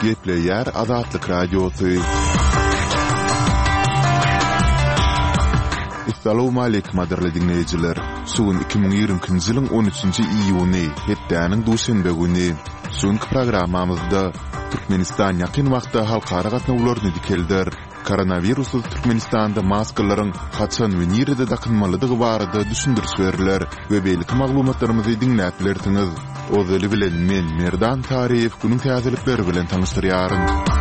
Gepleyer Azatlyk Radiosu. Assalamu alaykum aderli dinleyijiler. Sugun 2020-nji ýylyň 13-nji iýuny, hepdäniň duşanbe güni. Suňky programmamyzda Türkmenistan ýakyn wagtda halkara gatnawlaryny dikeldir. Koronavirusy Türkmenistanda maskalaryň haçan we nirede dakynmalydygy barada düşündürüş berilýär we beýlik maglumatlarymyzy dinläp bilersiňiz. Ozaly bilen men Merdan Tariýew günüň täzelikleri bilen tanystyryaryn.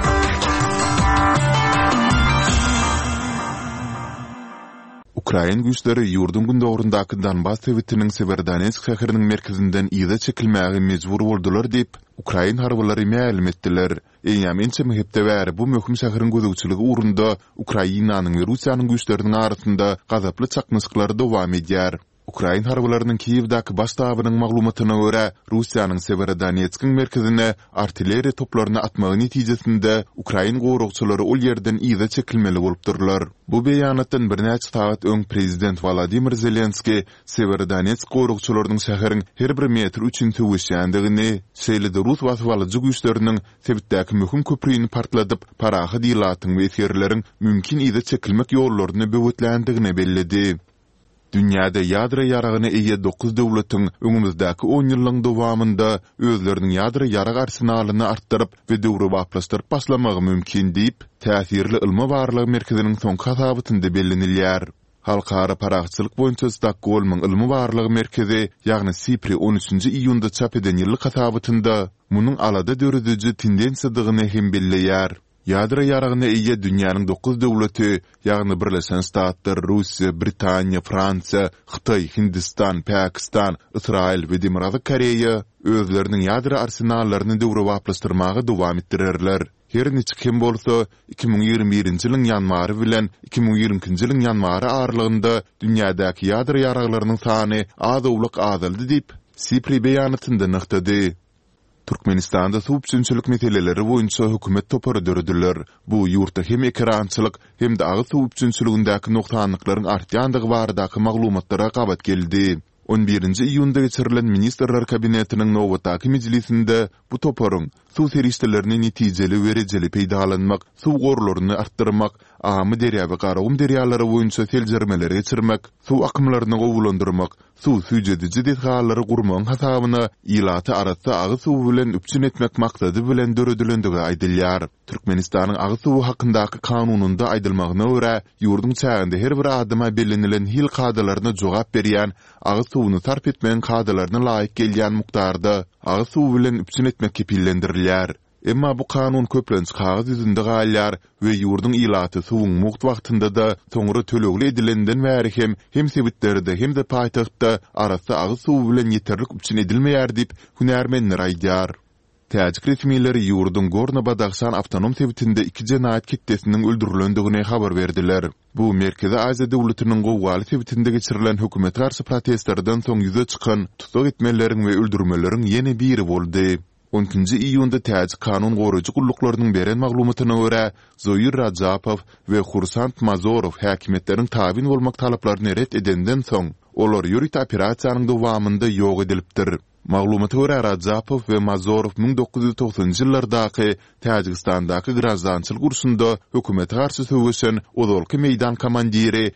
Ukraina güýçleri ýurdun gündogrundaky Donbas tebitiniň Severodonetsk şäheriniň merkezinden ýyda çekilmäge mejbur boldular diýip Ukraina harbylary ma'lum etdiler. Eýäminçe mehepde bäri bu möhüm şäheriň gözegçiligi urunda Ukrainanyň we Russiýanyň güýçleriniň arasynda gazaply çakmyşyklar dowam edýär. Ukraina harbylarynyň Kiýewdaky baş tabynyň maglumatyna görä, Russiýanyň Severodonetsk merkezine artilleriýa toplaryny atmagy netijesinde Ukraina gorugçylary ol ýerden ýyda çekilmeli bolupdyrlar. Bu beýanatdan bir näçe saat öň prezident Volodymyr Zelenski Severodonetsk gorugçylarynyň şäheriň her bir metr üçin töwüşýändigini, şeýle-de Rus wasawalyjy güýçleriniň sebitdäki möhüm köprüýini partladyp, paraha diýlatyň we eserleriň mümkin ýyda çekilmek ýollaryny böwütländigini bellidi. Dünyada ýadra ýaragyna eýe 9 döwletiň öňümüzdäki 10 ýylyň dowamında özleriniň ýadra ýarag arsenalyny artdyryp we döwre wagtlaşdyryp başlamagy mümkin diýip, täsirli ilmi barlygy merkeziniň soňky hasabatynda bellenilýär. Halkara paragçylyk boýunça Stockholmyň ilmi barlygy merkezi, ýagny SIPRI 13-nji iýunda çap eden ýyllyk hasabatynda munyň alada dörediji tendensiýadygyny hem belleýär. Ýadra ýaragyna eýe dünýäniň 9 döwleti, ýagny Birleşen Ştatlar, Russiýa, Britaniýa, Fransiýa, Hytaý, Hindistan, Pakistan, Israil we Demirazy Koreýa özleriniň ýadra arsenallaryny döwre wagtlaşdyrmagy dowam etdirerler. Her neçe kim bolsa 2021-nji ýylyň ýanwary bilen 2022-nji ýylyň ýanwary aralygynda dünýädäki ýadra ýaraglarynyň sany azawlyk azaldy diýip SIPRI beýanatynda nyktady. Türkmenistanda suwupçynçylyk meseleleri boýunça hökümet topary döredilýär. Bu ýurtda hem ekrançylyk hem de agy suwupçynçylygyndaky noksanlyklaryň artýandygy baradaky maglumatlara gabat geldi. 11-nji iýunda geçirilen ministrler kabinetiniň nowatdaky mejlisinde bu toparyň suw serişdelerini netijeli we rejeli peýdalanmak, suw gorlaryny artdyrmak, amy derýaby garagum derýalary boýunça seljermeleri geçirmek, suw akymlaryny gowulandyrmak, suw süýjediji dethallary gurmagyň hasabyna ýylaty arasy agy suw bilen üpçün etmek maksady bilen döredilendigi aýdylýar. Türkmenistanyň agy suwy hakyndaky kanununda aýdylmagyna görä, ýurdun çäginde her bir adyma bellenilen hil kadalaryna jogap berýän, agy suwuny sarp etmeň kadalaryna laýyk gelýän mukdarda agy suw bilen üpçün etmek kepillendirilýär. Emma bu kanun köplenç kagaz ýüzünde galýar we ýurdun ýylaty suwuň mugt wagtynda da soňra tölegli edilenden bäri hem sebitleri hem de paýtagtda arasy agy suw bilen ýeterlik üpçün edilmeýär diýip hünärmenler aýdýar. Täjik resmiýetleri ýurdun Gorno-Badakhshan awtonom sebitinde 2 jenaýat kitlesiniň öldürilendigine habar berdiler. Bu Merkezi Aziýa döwletiniň gowwaly sebitinde geçirilen hökümet garşy protestlerden soň ýüze çykan tutuk etmeleriň we öldürmeleriň ýene biri boldy. 10-nji iýunda täjik kanun goraýjy gulluklarının beren maglumatyna görä, Zoyir Rajapov we Hursant Mazorov häkimetleriň tabin bolmak talaplaryny ret edenden soň olar ýurit operasiýanyň dowamında ýok edilipdir. Maglumata görä Rajapov we Mazorov 1990-njy ýyllardaky Täjikistandaky grazdançylyk ursunda hökümet garşy söwüşen odolky meýdan komandiri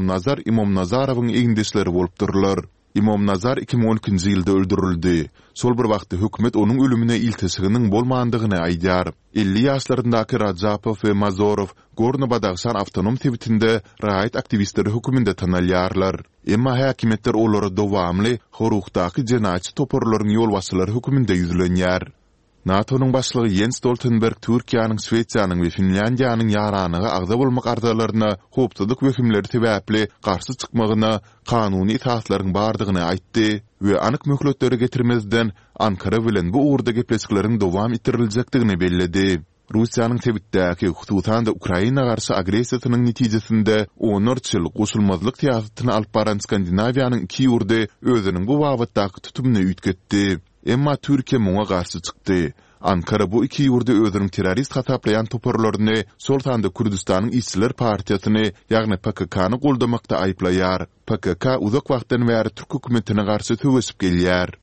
İmom Nazarowyň eňdeşleri bolupdyrlar. İmom Nazar 2012-nji ýylda öldürildi. Şol bir wagtda hökümet onuň ölümine iltisiginiň bolmandygyny aýdýar. 50 ýaşlaryndaky Rajapov we Mazorov Gorno-Badakhshan awtonom sebitinde raýat aktivistleri höküminde tanalýarlar. Emma häkimetler olary dowamly horukdaky jenaýatçy toparlaryň ýolbaşçylary höküminde ýüzlenýär. NATO'nun başlygy Jens Stoltenberg Türkiýanyň, Şweýçýanyň we Finlandiýanyň ýaranyga agza bolmak ardalarına hopsadyk wekimleri sebäpli garşy çykmagyna kanuny taslaryň bardygyny aýtdy we anyk möhletleri getirmezden Ankara bilen bu uğurda gepleşikleriň dowam ettiriljekdigini belledi. Russiýanyň sebitdäki hususan da Ukraina garşy agresiýasynyň netijesinde 14 ýyl goşulmazlyk siýasatyny alyp baran Skandinawiýanyň 2 ýurdy özüniň bu wagtdaky tutumyny üýtgetdi. Emma Türkiýe muňa garşy çykdy. Ankara bu 2 ýurdy özüniň terrorist hasaplayan toparlaryny Sultanda Kürdistanyň işçiler partiýasyny, ýagny PKK-ny goldamakda aýplaýar. PKK uzak wagtdan bäri Türk hökümetine garşy söwüşip gelýär.